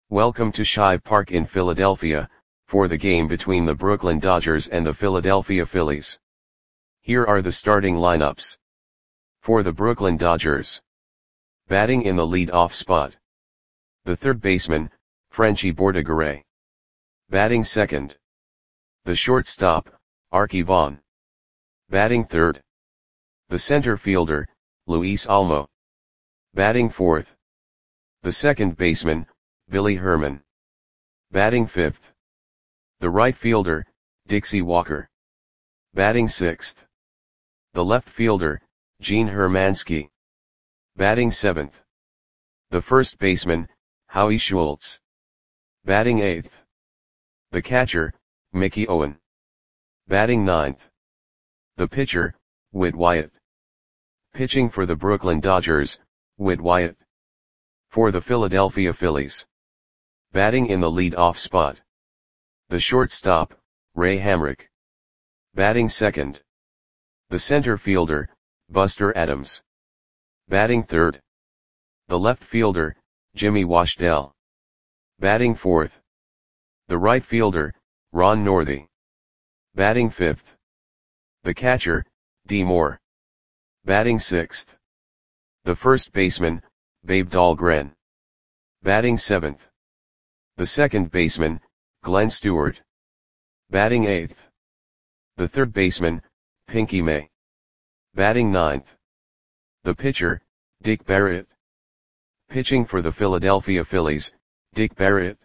Welcome to Shibe Park in Philadelphia, for the game between the Brooklyn Dodgers and the Philadelphia Phillies. Here are the starting lineups. For the Brooklyn Dodgers. Batting in the lead-off spot. The third baseman, Frenchy Bordegaray. Batting second. The shortstop, Arky Vaughan. Batting third. The center fielder, Luis Olmo. Batting fourth. The second baseman, Billy Herman. Batting fifth. The right fielder, Dixie Walker. Batting sixth. The left fielder, Gene Hermansky. Batting seventh. The first baseman, Howie Schultz. Batting eighth. The catcher, Mickey Owen. Batting ninth. The pitcher, Whit Wyatt. Pitching for the Brooklyn Dodgers, Whit Wyatt. For the Philadelphia Phillies. Batting in the lead-off spot. The shortstop, Ray Hamrick. Batting second. The center fielder, Buster Adams. Batting third. The left fielder, Jimmy Washdell. Batting fourth. The right fielder, Ron Northey. Batting fifth. The catcher, D. Moore. Batting sixth. The first baseman, Babe Dahlgren. Batting seventh. The second baseman, Glenn Stewart. Batting eighth. The third baseman, Pinky May. Batting ninth. The pitcher, Dick Barrett. Pitching for the Philadelphia Phillies, Dick Barrett.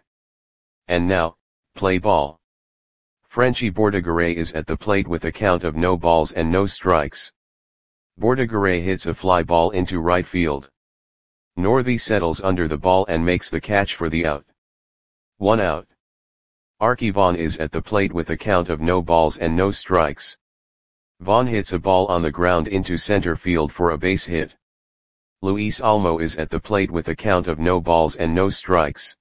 And now, play ball. Frenchy Bordegaray is at the plate with a count of no balls and no strikes. Bordegaray hits a fly ball into right field. Northey settles under the ball and makes the catch for the out. 1 out. Arky Vaughan is at the plate with a count of no balls and no strikes. Vaughan hits a ball on the ground into center field for a base hit. Luis Olmo is at the plate with a count of no balls and no strikes.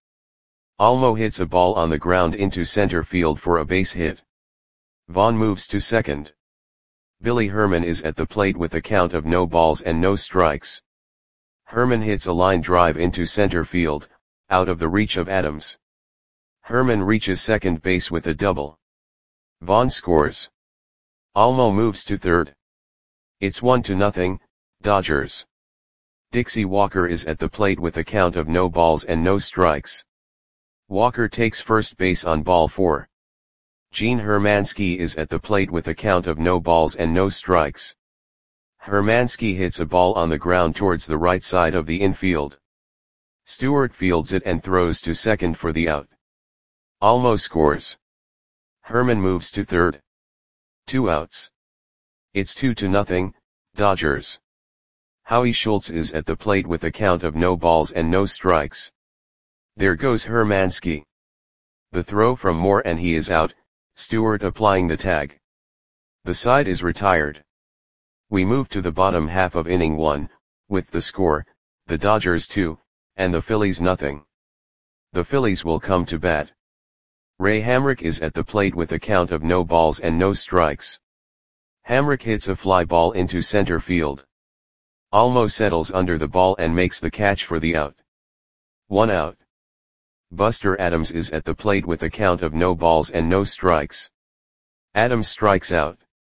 Olmo hits a ball on the ground into center field for a base hit. Vaughan moves to second. Billy Herman is at the plate with a count of no balls and no strikes. Herman hits a line drive into center field, out of the reach of Adams. Herman reaches second base with a double. Vaughan scores. Olmo moves to third. It's 1-0, Dodgers. Dixie Walker is at the plate with a count of no balls and no strikes. Walker takes first base on ball 4. Gene Hermansky is at the plate with a count of no balls and no strikes. Hermansky hits a ball on the ground towards the right side of the infield. Stewart fields it and throws to second for the out. Olmo scores. Herman moves to third. 2 outs. It's 2-0, Dodgers. Howie Schultz is at the plate with a count of no balls and no strikes. There goes Hermansky. The throw from Moore and he is out, Stewart applying the tag. The side is retired. We move to the bottom half of inning 1, with the score, the Dodgers 2, and the Phillies 0. The Phillies will come to bat. Ray Hamrick is at the plate with a count of no balls and no strikes. Hamrick hits a fly ball into center field. Olmo settles under the ball and makes the catch for the out. 1 out. Buster Adams is at the plate with a count of no balls and no strikes. Adams strikes out.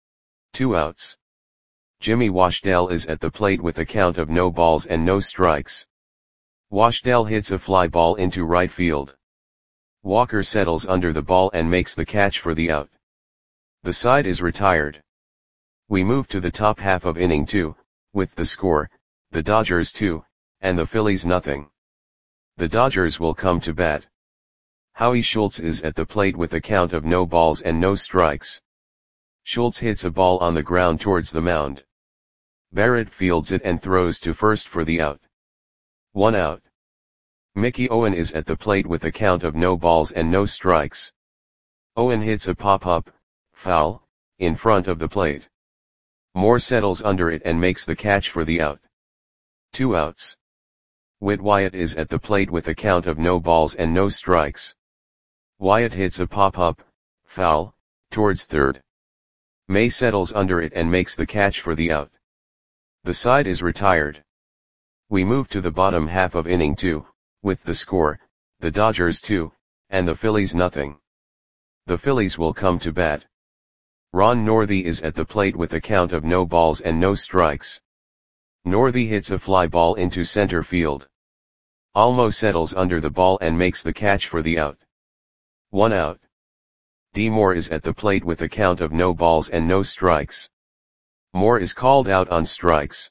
2 outs. Jimmy Washdell is at the plate with a count of no balls and no strikes. Washdell hits a fly ball into right field. Walker settles under the ball and makes the catch for the out. The side is retired. We move to the top half of inning 2, with the score, the Dodgers 2, and the Phillies 0. The Dodgers will come to bat. Howie Schultz is at the plate with a count of no balls and no strikes. Schultz hits a ball on the ground towards the mound. Barrett fields it and throws to first for the out. 1 out. Mickey Owen is at the plate with a count of no balls and no strikes. Owen hits a pop-up, foul, in front of the plate. Moore settles under it and makes the catch for the out. 2 outs. Whit Wyatt is at the plate with a count of no balls and no strikes. Wyatt hits a pop-up, foul, towards third. May settles under it and makes the catch for the out. The side is retired. We move to the bottom half of inning 2, with the score, the Dodgers 2, and the Phillies nothing. The Phillies will come to bat. Ron Northey is at the plate with a count of no balls and no strikes. Northey hits a fly ball into center field. Almo settles under the ball and makes the catch for the out. 1 out. D. Moore is at the plate with a count of no balls and no strikes. Moore is called out on strikes.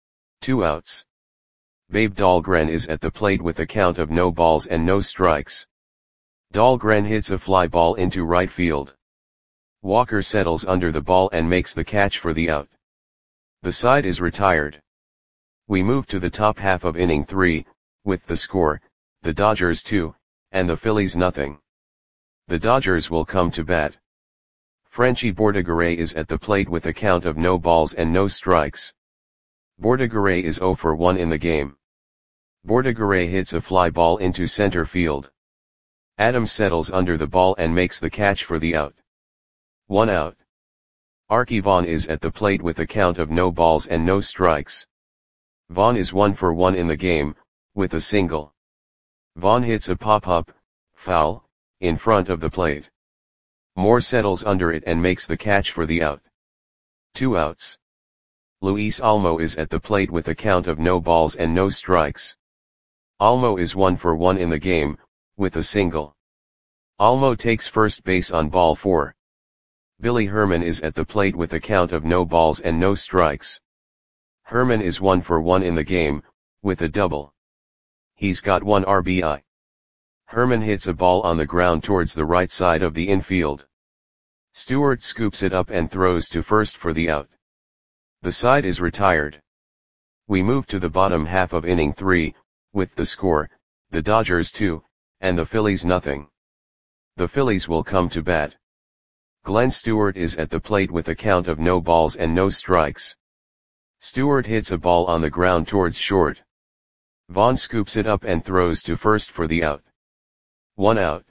2 outs. Babe Dahlgren is at the plate with a count of no balls and no strikes. Dahlgren hits a fly ball into right field. Walker settles under the ball and makes the catch for the out. The side is retired. We move to the top half of inning 3, with the score, the Dodgers 2, and the Phillies nothing. The Dodgers will come to bat. Frenchy Bordegaray is at the plate with a count of no balls and no strikes. Bordegaray is 0 for 1 in the game. Bordegaray hits a fly ball into center field. Adams settles under the ball and makes the catch for the out. 1 out. Arky Vaughan is at the plate with a count of no balls and no strikes. Vaughan is 1 for 1 in the game, with a single. Vaughan hits a pop-up, foul, in front of the plate. Moore settles under it and makes the catch for the out. 2 outs. Luis Almo is at the plate with a count of no balls and no strikes. Almo is 1 for 1 in the game, with a single. Almo takes first base on ball 4. Billy Herman is at the plate with a count of no balls and no strikes. Herman is 1 for 1 in the game, with a double. He's got 1 RBI. Herman hits a ball on the ground towards the right side of the infield. Stewart scoops it up and throws to first for the out. The side is retired. We move to the bottom half of inning 3, with the score, the Dodgers 2, and the Phillies nothing. The Phillies will come to bat. Glenn Stewart is at the plate with a count of no balls and no strikes. Stewart hits a ball on the ground towards short. Vaughn scoops it up and throws to first for the out. 1 out.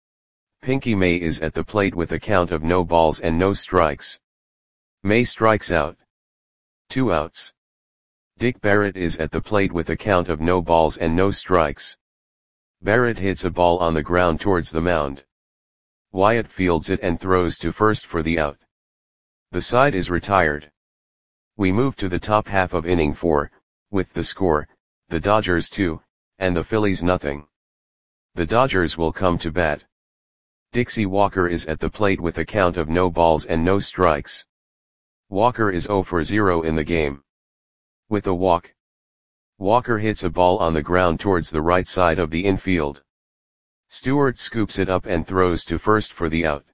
Pinky May is at the plate with a count of no balls and no strikes. May strikes out. 2 outs. Dick Barrett is at the plate with a count of no balls and no strikes. Barrett hits a ball on the ground towards the mound. Wyatt fields it and throws to first for the out. The side is retired. We move to the top half of inning 4, with the score, the Dodgers 2, and the Phillies nothing. The Dodgers will come to bat. Dixie Walker is at the plate with a count of no balls and no strikes. Walker is 0 for 0 in the game. With a walk. Walker hits a ball on the ground towards the right side of the infield. Stewart scoops it up and throws to first for the out.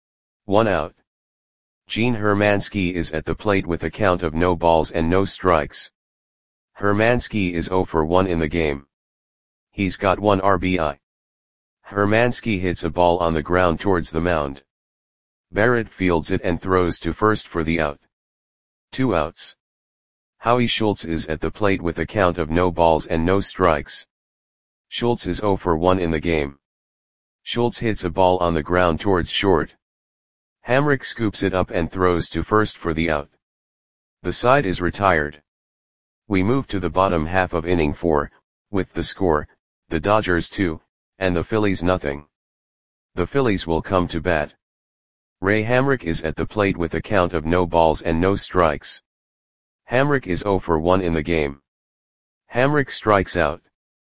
1 out. Gene Hermansky is at the plate with a count of no balls and no strikes. Hermansky is 0 for 1 in the game. He's got 1 RBI. Hermansky hits a ball on the ground towards the mound. Barrett fields it and throws to first for the out. 2 outs. Howie Schultz is at the plate with a count of no balls and no strikes. Schultz is 0 for 1 in the game. Schultz hits a ball on the ground towards short. Hamrick scoops it up and throws to first for the out. The side is retired. We move to the bottom half of inning 4, with the score, the Dodgers 2, and the Phillies nothing. The Phillies will come to bat. Ray Hamrick is at the plate with a count of no balls and no strikes. Hamrick is 0 for 1 in the game. Hamrick strikes out.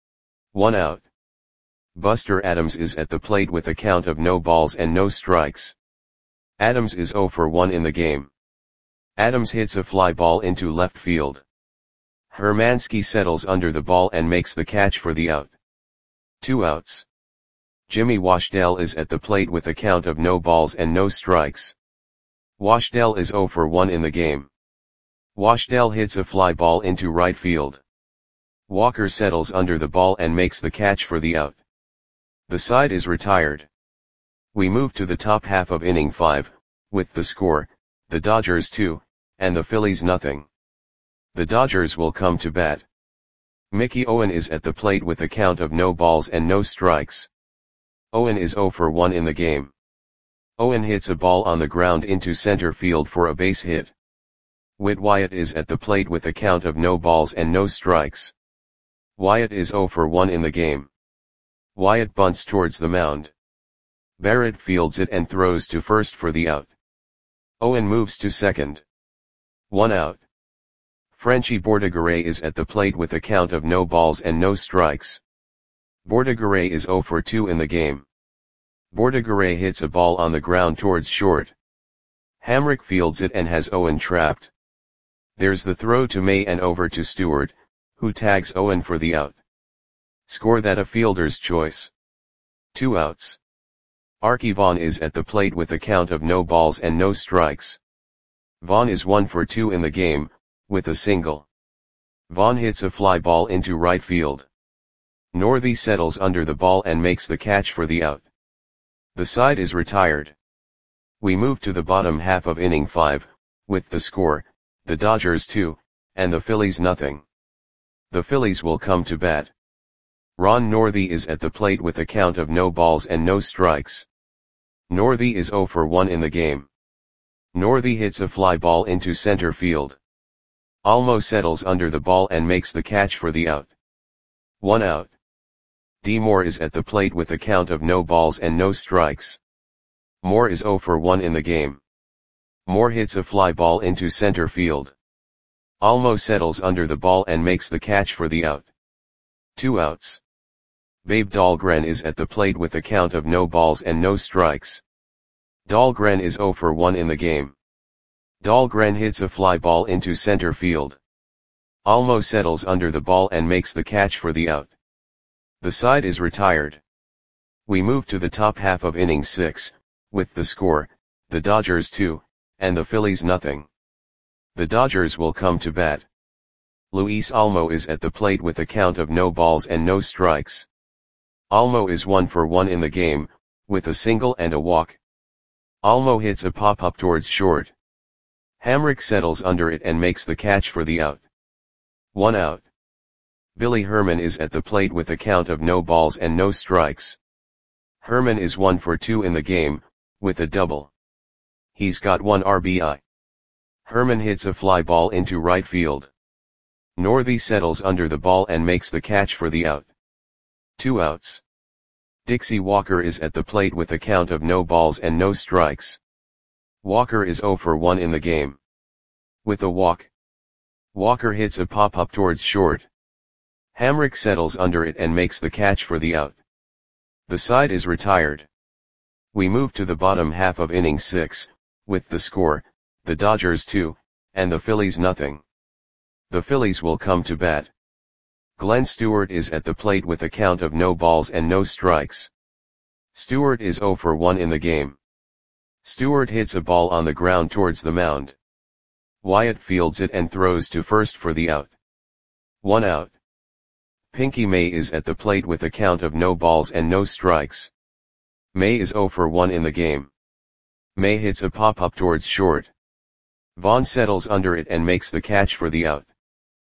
1 out. Buster Adams is at the plate with a count of no balls and no strikes. Adams is 0 for 1 in the game. Adams hits a fly ball into left field. Hermansky settles under the ball and makes the catch for the out. 2 outs. Jimmy Washdell is at the plate with a count of no balls and no strikes. Washdell is 0 for 1 in the game. Washdell hits a fly ball into right field. Walker settles under the ball and makes the catch for the out. The side is retired. We move to the top half of inning 5, with the score, the Dodgers 2, and the Phillies nothing. The Dodgers will come to bat. Mickey Owen is at the plate with a count of no balls and no strikes. Owen is 0 for 1 in the game. Owen hits a ball on the ground into center field for a base hit. Whit Wyatt is at the plate with a count of no balls and no strikes. Wyatt is 0 for 1 in the game. Wyatt bunts towards the mound. Barrett fields it and throws to first for the out. Owen moves to second. 1 out. Frenchy Bordigaray is at the plate with a count of no balls and no strikes. Bordigaray is 0 for 2 in the game. Bordigaray hits a ball on the ground towards short. Hamrick fields it and has Owen trapped. There's the throw to May and over to Stewart, who tags Owen for the out. Score that a fielder's choice. 2 outs. Archie Vaughan is at the plate with a count of no balls and no strikes. Vaughan is 1 for 2 in the game, with a single. Vaughan hits a fly ball into right field. Northey settles under the ball and makes the catch for the out. The side is retired. We move to the bottom half of inning 5, with the score, the Dodgers 2, and the Phillies nothing. The Phillies will come to bat. Ron Northey is at the plate with a count of no balls and no strikes. Northey is 0 for 1 in the game. Northey hits a fly ball into center field. Almo settles under the ball and makes the catch for the out. 1 out. D. Moore is at the plate with a count of no balls and no strikes. Moore is 0 for 1 in the game. Moore hits a fly ball into center field. Almo settles under the ball and makes the catch for the out. 2 outs. Babe Dahlgren is at the plate with a count of no balls and no strikes. Dahlgren is 0 for 1 in the game. Dahlgren hits a fly ball into center field. Almo settles under the ball and makes the catch for the out. The side is retired. We move to the top half of inning 6, with the score, the Dodgers 2, and the Phillies nothing. The Dodgers will come to bat. Luis Almo is at the plate with a count of no balls and no strikes. Almo is 1 for 1 in the game, with a single and a walk. Almo hits a pop-up towards short. Hamrick settles under it and makes the catch for the out. 1 out. Billy Herman is at the plate with a count of no balls and no strikes. Herman is 1 for 2 in the game, with a double. He's got 1 RBI. Herman hits a fly ball into right field. Northey settles under the ball and makes the catch for the out. 2 outs. Dixie Walker is at the plate with a count of no balls and no strikes. Walker is 0 for 1 in the game. With a walk. Walker hits a pop-up towards short. Hamrick settles under it and makes the catch for the out. The side is retired. We move to the bottom half of inning 6, with the score, the Dodgers 2, and the Phillies nothing. The Phillies will come to bat. Glenn Stewart is at the plate with a count of no balls and no strikes. Stewart is 0 for 1 in the game. Stewart hits a ball on the ground towards the mound. Wyatt fields it and throws to first for the out. 1 out. Pinky May is at the plate with a count of no balls and no strikes. May is 0 for 1 in the game. May hits a pop-up towards short. Vaughn settles under it and makes the catch for the out.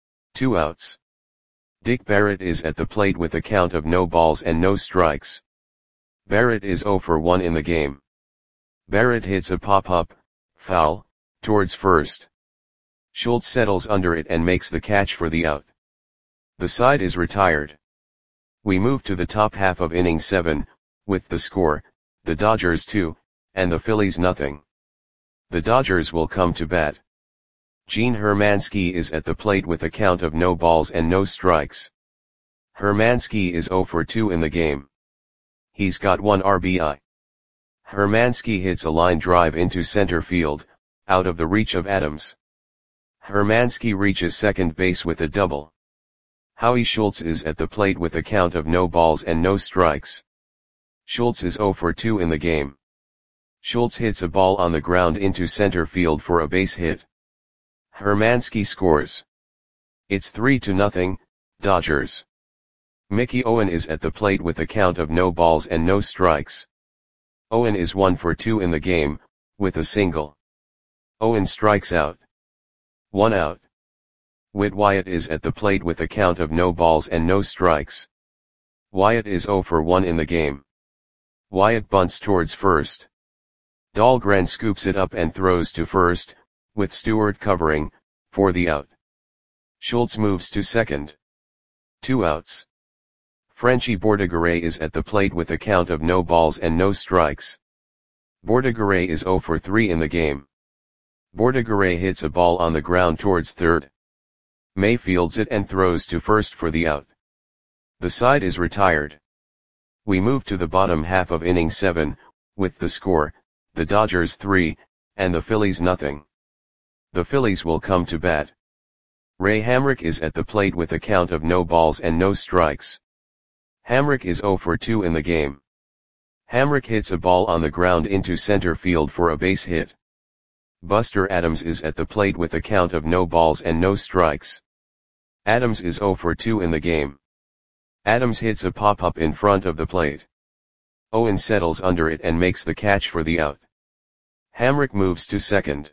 2 outs. Dick Barrett is at the plate with a count of no balls and no strikes. Barrett is 0 for 1 in the game. Barrett hits a pop-up, foul, towards first. Schultz settles under it and makes the catch for the out. The side is retired. We move to the top half of inning 7, with the score, the Dodgers 2, and the Phillies nothing. The Dodgers will come to bat. Gene Hermansky is at the plate with a count of no balls and no strikes. Hermansky is 0 for 2 in the game. He's got 1 RBI. Hermansky hits a line drive into center field, out of the reach of Adams. Hermansky reaches second base with a double. Howie Schultz is at the plate with a count of no balls and no strikes. Schultz is 0 for 2 in the game. Schultz hits a ball on the ground into center field for a base hit. Hermansky scores. It's 3-0, Dodgers. Mickey Owen is at the plate with a count of no balls and no strikes. Owen is 1 for 2 in the game, with a single. Owen strikes out. 1 out. Whit Wyatt is at the plate with a count of no balls and no strikes. Wyatt is 0 for 1 in the game. Wyatt bunts towards first. Dahlgren scoops it up and throws to first, with Stewart covering, for the out. Schultz moves to second. 2 outs. Frenchy Bordigaray is at the plate with a count of no balls and no strikes. Bordigaray is 0 for 3 in the game. Bordigaray hits a ball on the ground towards third. May fields it and throws to first for the out. The side is retired. We move to the bottom half of inning 7, with the score, the Dodgers 3, and the Phillies nothing. The Phillies will come to bat. Ray Hamrick is at the plate with a count of no balls and no strikes. Hamrick is 0 for 2 in the game. Hamrick hits a ball on the ground into center field for a base hit. Buster Adams is at the plate with a count of no balls and no strikes. Adams is 0 for 2 in the game. Adams hits a pop-up in front of the plate. Owen settles under it and makes the catch for the out. Hamrick moves to second.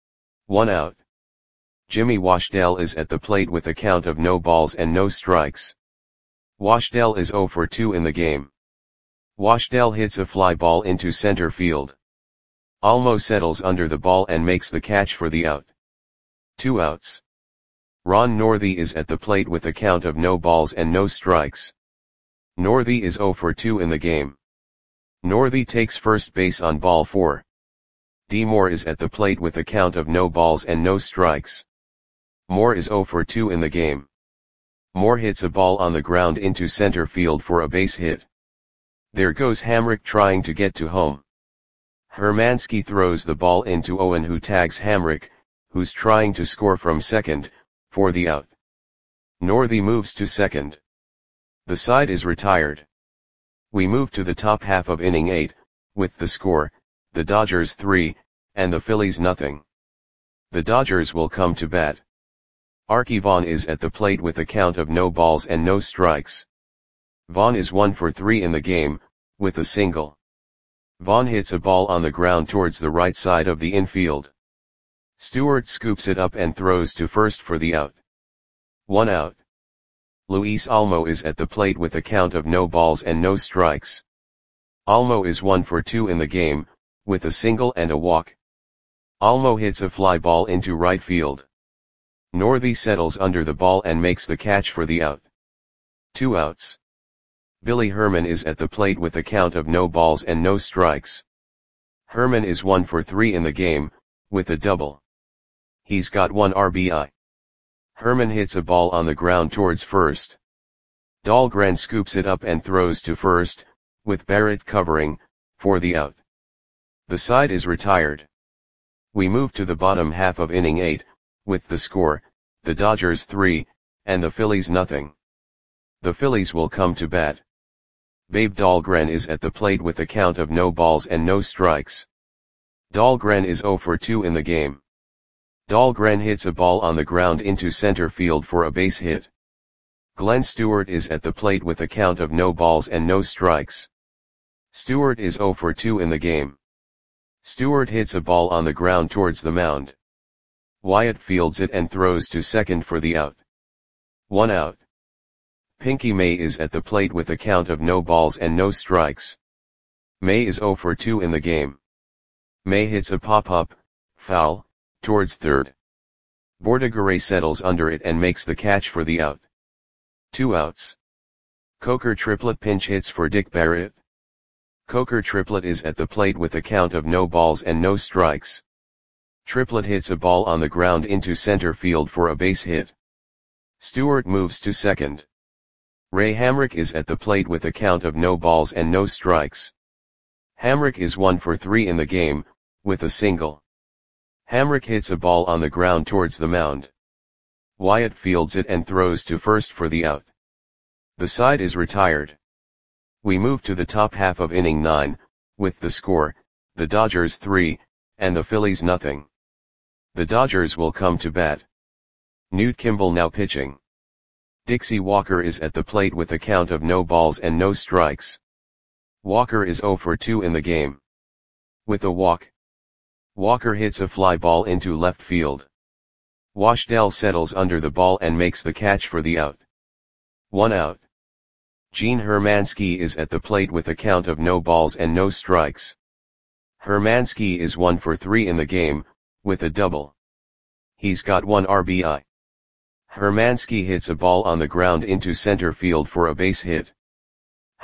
1 out. Jimmy Washdell is at the plate with a count of no balls and no strikes. Washdell is 0 for 2 in the game. Washdell hits a fly ball into center field. Almo settles under the ball and makes the catch for the out. 2 outs. Ron Northey is at the plate with a count of no balls and no strikes. Northey is 0 for 2 in the game. Northey takes first base on ball 4. D. Moore is at the plate with a count of no balls and no strikes. Moore is 0 for 2 in the game. Moore hits a ball on the ground into center field for a base hit. There goes Hamrick trying to get to home. Hermansky throws the ball into Owen, who tags Hamrick, who's trying to score from second, for the out. Northey moves to second. The side is retired. We move to the top half of inning 8, with the score, the Dodgers 3, and the Phillies nothing. The Dodgers will come to bat. Arky Vaughan is at the plate with a count of no balls and no strikes. Vaughan is 1 for 3 in the game, with a single. Vaughan hits a ball on the ground towards the right side of the infield. Stewart scoops it up and throws to first for the out. 1 out. Luis Almo is at the plate with a count of no balls and no strikes. Almo is 1 for 2 in the game, with a single and a walk. Almo hits a fly ball into right field. Northey settles under the ball and makes the catch for the out. 2 outs. Billy Herman is at the plate with a count of no balls and no strikes. Herman is 1 for 3 in the game, with a double. He's got 1 RBI. Herman hits a ball on the ground towards first. Dahlgren scoops it up and throws to first, with Barrett covering, for the out. The side is retired. We move to the bottom half of inning 8, with the score, the Dodgers 3, and the Phillies nothing. The Phillies will come to bat. Babe Dahlgren is at the plate with a count of no balls and no strikes. Dahlgren is 0 for 2 in the game. Dahlgren hits a ball on the ground into center field for a base hit. Glenn Stewart is at the plate with a count of no balls and no strikes. Stewart is 0 for 2 in the game. Stewart hits a ball on the ground towards the mound. Wyatt fields it and throws to second for the out. 1 out. Pinky May is at the plate with a count of no balls and no strikes. May is 0 for 2 in the game. May hits a pop-up, foul, towards third. Bordigaray settles under it and makes the catch for the out. 2 outs. Coker Triplett pinch hits for Dick Barrett. Coker Triplett is at the plate with a count of no balls and no strikes. Triplett hits a ball on the ground into center field for a base hit. Stewart moves to second. Ray Hamrick is at the plate with a count of no balls and no strikes. Hamrick is 1 for 3 in the game, with a single. Hamrick hits a ball on the ground towards the mound. Wyatt fields it and throws to first for the out. The side is retired. We move to the top half of inning 9, with the score, the Dodgers 3, and the Phillies nothing. The Dodgers will come to bat. Newt Kimball now pitching. Dixie Walker is at the plate with a count of no balls and no strikes. Walker is 0 for 2 in the game. With a walk. Walker hits a fly ball into left field. Washdell settles under the ball and makes the catch for the out. 1 out. Gene Hermansky is at the plate with a count of no balls and no strikes. Hermansky is 1 for 3 in the game, with a double. He's got 1 RBI. Hermansky hits a ball on the ground into center field for a base hit.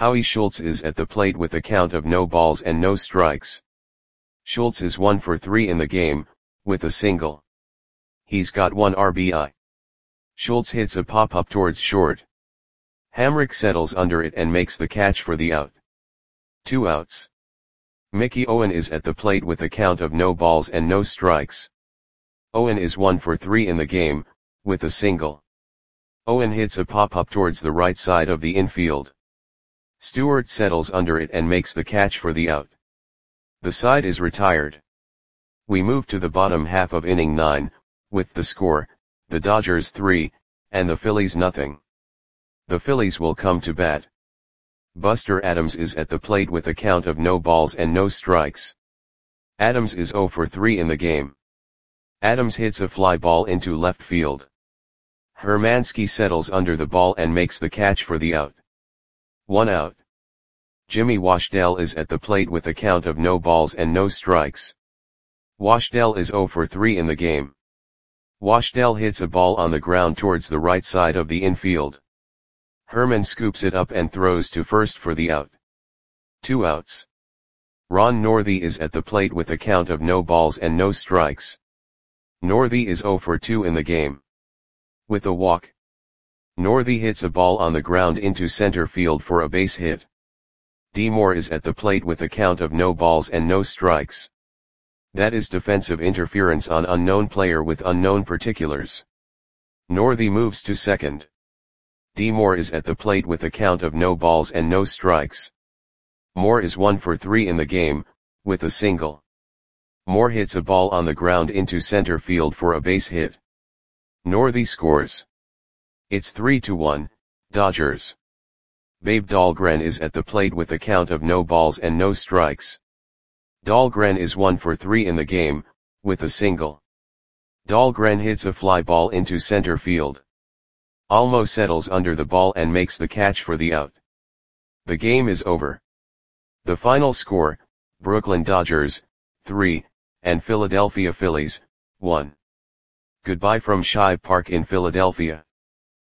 Howie Schultz is at the plate with a count of no balls and no strikes. Schultz is 1 for 3 in the game, with a single. He's got 1 RBI. Schultz hits a pop-up towards short. Hamrick settles under it and makes the catch for the out. 2 outs. Mickey Owen is at the plate with a count of no balls and no strikes. Owen is 1 for 3 in the game, with a single. Owen hits a pop-up towards the right side of the infield. Stewart settles under it and makes the catch for the out. The side is retired. We move to the bottom half of inning 9, with the score, the Dodgers 3, and the Phillies nothing. The Phillies will come to bat. Buster Adams is at the plate with a count of no balls and no strikes. Adams is 0 for 3 in the game. Adams hits a fly ball into left field. Hermansky settles under the ball and makes the catch for the out. 1 out. Jimmy Washdell is at the plate with a count of no balls and no strikes. Washdell is 0 for 3 in the game. Washdell hits a ball on the ground towards the right side of the infield. Herman scoops it up and throws to first for the out. 2 outs. Ron Northey is at the plate with a count of no balls and no strikes. Northey is 0 for 2 in the game. With a walk. Northey hits a ball on the ground into center field for a base hit. D. Moore is at the plate with a count of no balls and no strikes. That is defensive interference on unknown player with unknown particulars. Northey moves to second. D. Moore is at the plate with a count of no balls and no strikes. Moore is 1 for 3 in the game, with a single. Moore hits a ball on the ground into center field for a base hit. Northey scores. It's 3-1, Dodgers. Babe Dahlgren is at the plate with a count of no balls and no strikes. Dahlgren is 1 for 3 in the game, with a single. Dahlgren hits a fly ball into center field. Almo settles under the ball and makes the catch for the out. The game is over. The final score, Brooklyn Dodgers, 3, and Philadelphia Phillies, 1. Goodbye from Shibe Park in Philadelphia.